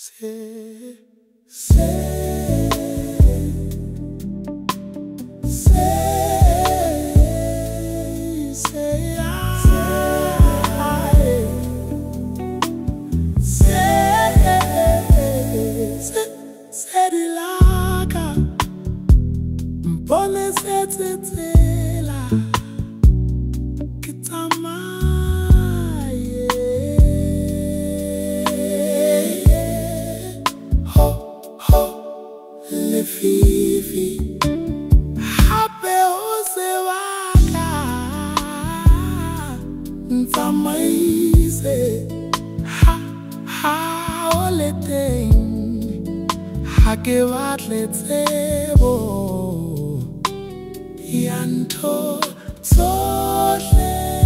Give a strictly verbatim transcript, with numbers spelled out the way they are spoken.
Say, say, say, say, I, say, say, say, dilaka, mpone se tsetela, kitamaye, ho, ho, le fifi. Ntsamaise ha ha o le teng ha ke batle tsebo ya ntho tsohle.